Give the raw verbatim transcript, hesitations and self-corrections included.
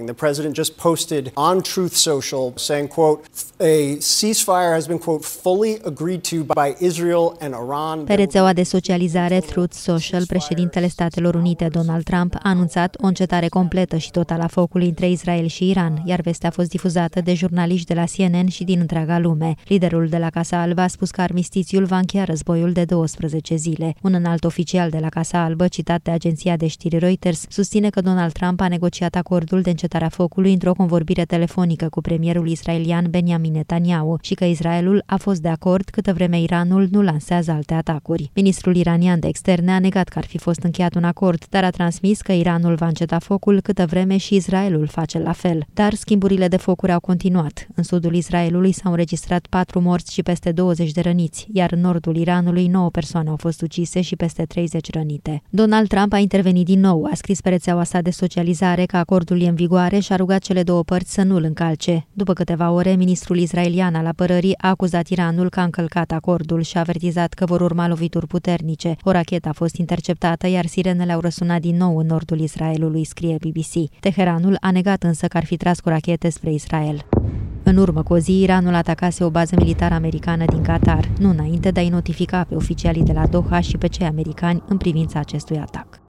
The president just posted on Truth Social saying, quote, a ceasefire has been, quote, fully agreed to by Israel and Iran. Pe rețeaua de socializare Truth Social, președintele Statelor Unite, Donald Trump, a anunțat o încetare completă și totală a focului între Israel și Iran, iar vestea a fost difuzată de jurnaliști de la C N N și din întreaga lume. Liderul de la Casa Albă a spus că armistițiul va încheia războiul de douăsprezece zile. Un înalt oficial de la Casa Albă, citat de agenția de știri Reuters, susține că Donald Trump a negociat acordul de încetare a focului într-o convorbire telefonică cu premierul israelian Benjamin Netanyahu și că Israelul a fost de acord câtă vreme Iranul nu lansează alte atacuri. Ministrul iranian de externe a negat că ar fi fost încheiat un acord, dar a transmis că Iranul va înceta focul câtă vreme și Israelul face la fel. Dar schimburile de focuri au continuat. În sudul Israelului s-au înregistrat patru morți și peste douăzeci de răniți, iar în nordul Iranului nouă persoane au fost ucise și peste treizeci rănite. Donald Trump a intervenit din nou, a scris pe rețeaua sa de socializare că acordul e în vigoare și a rugat cele două părți să nu-l încalce. După câteva ore, ministrul israelian al apărării a acuzat Iranul că a încălcat acordul și a avertizat că vor urma lovituri puternice. O rachetă a fost interceptată, iar sirenele au răsunat din nou în nordul Israelului, scrie B B C. Teheranul a negat însă că ar fi tras cu rachete spre Israel. În urmă cu o zi, Iranul atacase o bază militară americană din Qatar, nu înainte de a-i notifica pe oficialii de la Doha și pe cei americani în privința acestui atac.